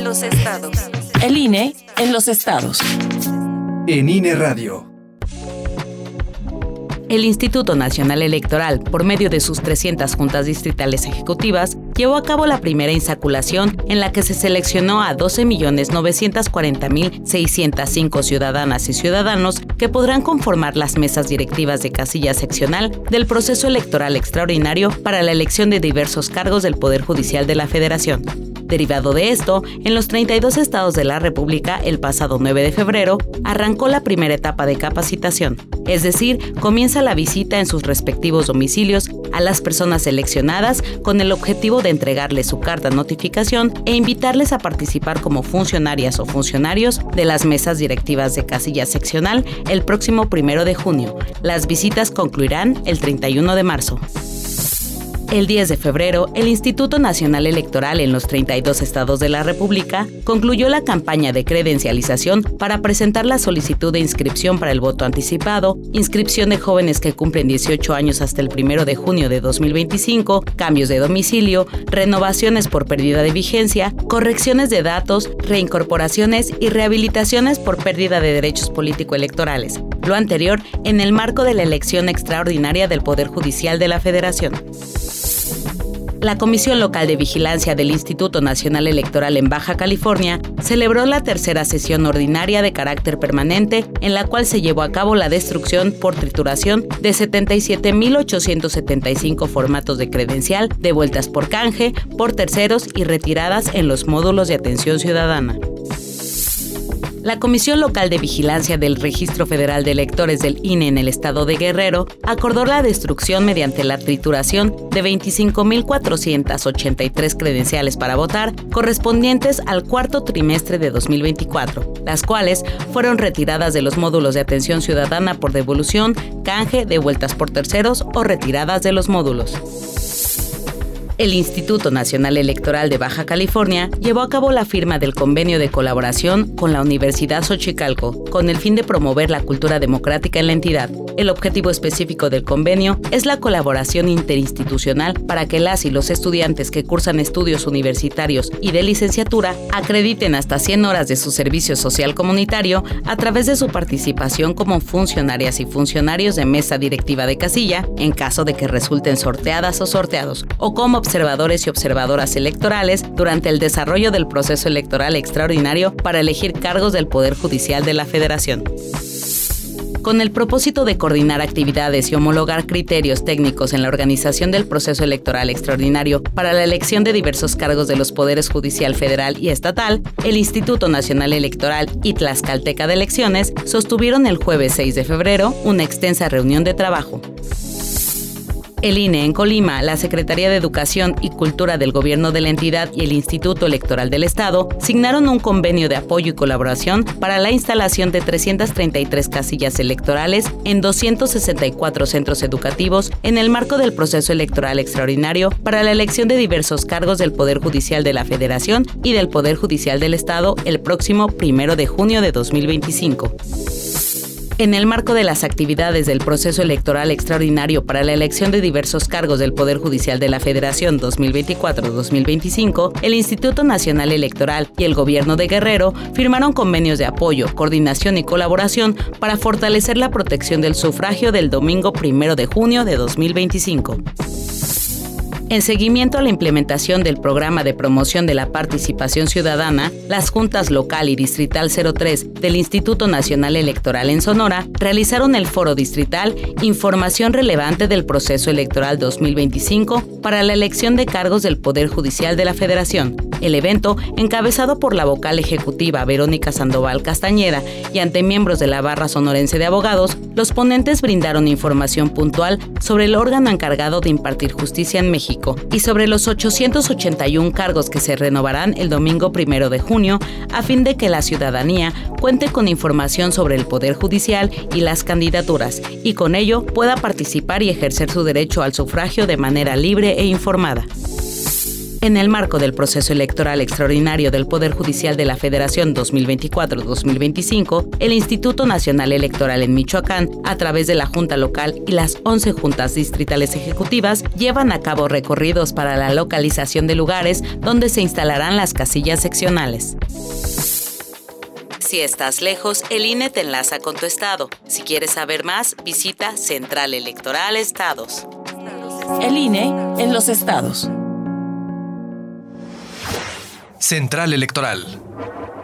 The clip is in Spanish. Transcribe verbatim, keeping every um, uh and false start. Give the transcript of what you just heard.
los estados. El I N E en los estados. En I N E Radio. El Instituto Nacional Electoral, por medio de sus trescientas juntas distritales ejecutivas, llevó a cabo la primera insaculación en la que se seleccionó a doce millones novecientos cuarenta mil seiscientos cinco ciudadanas y ciudadanos que podrán conformar las mesas directivas de casilla seccional del proceso electoral extraordinario para la elección de diversos cargos del Poder Judicial de la Federación. Derivado de esto, en los treinta y dos estados de la República, el pasado nueve de febrero, arrancó la primera etapa de capacitación, es decir, comienza la visita en sus respectivos domicilios a las personas seleccionadas con el objetivo de entregarles su carta notificación e invitarles a participar como funcionarias o funcionarios de las mesas directivas de casilla seccional el próximo primero de junio. Las visitas concluirán el treinta y uno de marzo. El diez de febrero, el Instituto Nacional Electoral en los treinta y dos estados de la República concluyó la campaña de credencialización para presentar la solicitud de inscripción para el voto anticipado, inscripción de jóvenes que cumplen dieciocho años hasta el primero de junio de dos mil veinticinco, cambios de domicilio, renovaciones por pérdida de vigencia, correcciones de datos, reincorporaciones y rehabilitaciones por pérdida de derechos político-electorales. Lo anterior en el marco de la elección extraordinaria del Poder Judicial de la Federación. La Comisión Local de Vigilancia del Instituto Nacional Electoral en Baja California celebró la tercera sesión ordinaria de carácter permanente, en la cual se llevó a cabo la destrucción por trituración de setenta y siete mil ochocientos setenta y cinco formatos de credencial devueltas por canje, por terceros y retiradas en los módulos de atención ciudadana. La Comisión Local de Vigilancia del Registro Federal de Electores del I N E en el estado de Guerrero acordó la destrucción mediante la trituración de veinticinco mil cuatrocientos ochenta y tres credenciales para votar correspondientes al cuarto trimestre de dos mil veinticuatro, las cuales fueron retiradas de los módulos de atención ciudadana por devolución, canje, devueltas por terceros o retiradas de los módulos. El Instituto Nacional Electoral de Baja California llevó a cabo la firma del convenio de colaboración con la Universidad Xochicalco, con el fin de promover la cultura democrática en la entidad. El objetivo específico del convenio es la colaboración interinstitucional para que las y los estudiantes que cursan estudios universitarios y de licenciatura acrediten hasta cien horas de su servicio social comunitario a través de su participación como funcionarias y funcionarios de mesa directiva de casilla, en caso de que resulten sorteadas o sorteados, o como observadores y observadoras electorales durante el desarrollo del proceso electoral extraordinario para elegir cargos del Poder Judicial de la Federación. Con el propósito de coordinar actividades y homologar criterios técnicos en la organización del proceso electoral extraordinario para la elección de diversos cargos de los poderes judicial federal y estatal, el Instituto Nacional Electoral y Tlaxcalteca de Elecciones sostuvieron el jueves seis de febrero una extensa reunión de trabajo. El I N E en Colima, la Secretaría de Educación y Cultura del Gobierno de la entidad y el Instituto Electoral del Estado signaron un convenio de apoyo y colaboración para la instalación de trescientas treinta y tres casillas electorales en doscientos sesenta y cuatro centros educativos en el marco del proceso electoral extraordinario para la elección de diversos cargos del Poder Judicial de la Federación y del Poder Judicial del Estado el próximo primero de junio de dos mil veinticinco. En el marco de las actividades del proceso electoral extraordinario para la elección de diversos cargos del Poder Judicial de la Federación dos mil veinticuatro a dos mil veinticinco, el Instituto Nacional Electoral y el Gobierno de Guerrero firmaron convenios de apoyo, coordinación y colaboración para fortalecer la protección del sufragio del domingo primero de junio de dos mil veinticinco. En seguimiento a la implementación del Programa de Promoción de la Participación Ciudadana, las Juntas Local y Distrital cero tres del Instituto Nacional Electoral en Sonora realizaron el Foro Distrital Información Relevante del Proceso Electoral dos mil veinticinco para la elección de cargos del Poder Judicial de la Federación. El evento, encabezado por la vocal ejecutiva Verónica Sandoval Castañeda y ante miembros de la Barra Sonorense de Abogados, los ponentes brindaron información puntual sobre el órgano encargado de impartir justicia en México y sobre los ochocientos ochenta y uno cargos que se renovarán el domingo primero de junio a fin de que la ciudadanía cuente con información sobre el Poder Judicial y las candidaturas y con ello pueda participar y ejercer su derecho al sufragio de manera libre e informada. En el marco del proceso electoral extraordinario del Poder Judicial de la Federación dos mil veinticuatro dos mil veinticinco, el Instituto Nacional Electoral en Michoacán, a través de la Junta Local y las once juntas distritales ejecutivas, llevan a cabo recorridos para la localización de lugares donde se instalarán las casillas seccionales. Si estás lejos, el I N E te enlaza con tu estado. Si quieres saber más, visita Central Electoral Estados. El I N E en los estados. Central Electoral.